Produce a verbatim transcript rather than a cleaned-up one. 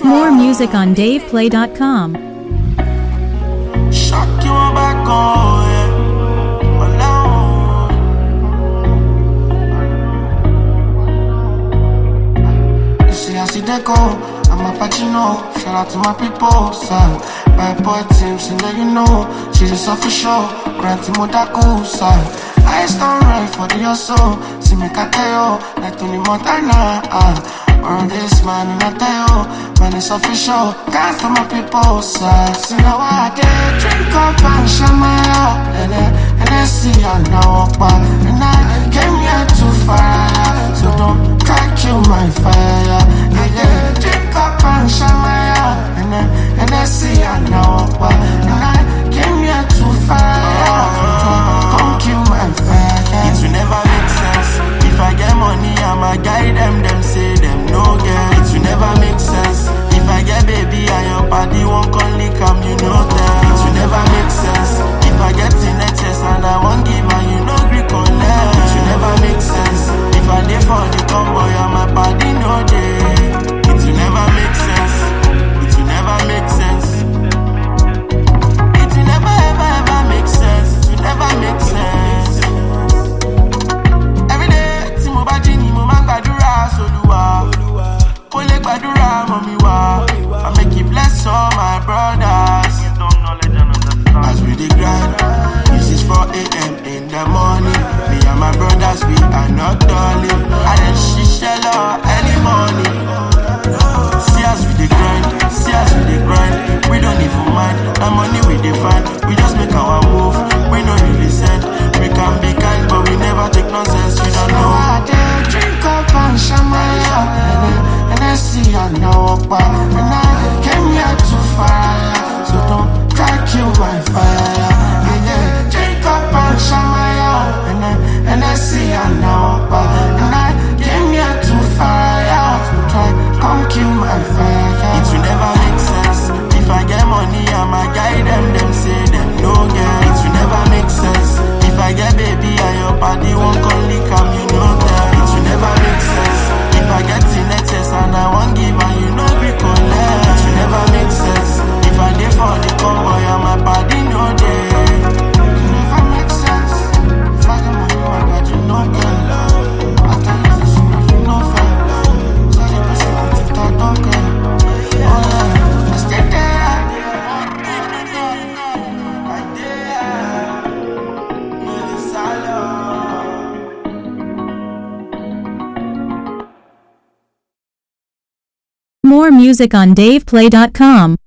More music on dave play dot com. Shock you back on, yeah. Alone. You see, I see they go. I'm a Pacino. Shout out to my people, son. Bad boy team, so now you know. She's just official. Granty Modaku, son. I stand right for the hustle. See me Kateo, like Tony Montana. Uh. Word this man and I tell you, man it's official. Can't tell my people, sir. See now I did drink up and shamaya. And then, and then see I know up. And I came here to fire. So don't try kill my fire. I did drink up and shamaya. And then, and then see I know up. And I came here to fire. So don't come kill my fire. It will never make sense. If I get money, I'ma guide them. Them say them no get. It will never make sense. If I get baby and your body won't come lick am, you know that. It will never make sense. If I get in excess and I won't give and you no gree collect. It will never make sense. If I dey for the combo, and my body no day. It will never make sense. It will never make sense. It will never ever ever make sense. It will never make sense. I make it bless all my brothers. As we dey grind, this is four a.m. in the morning. Me and my brothers, we are not darling. I done shishela early morning. See us we dey grind, see us we dey grind. We don't even mind, the money we dey find. We just make our move, we no really send. We can be kind, but we never take nonsense. We don't know. I did drink up and shamaya. And I see I know up, and I came here to fire. So don't try kill my fire. Yeah, yeah, drink up and shamaya. And I, and I see I know up, and I came here to fire. So try come kill my fire. It will never make sense. If I get money, I'ma guide them. Them say them no get. It will never make sense. If I get baby and your body won't come lick am, you know that. It will never make sense. If I get in excess and I won't give and you know be collect. It will never make sense. If I dey for the combo, and my body no day. It will never make sense. If I get money, my body no day. I tell you this, you know you no fair. Tell the person what you thought don't care. Oh yeah, I stay there. I there. No desire. More music on dave play dot com.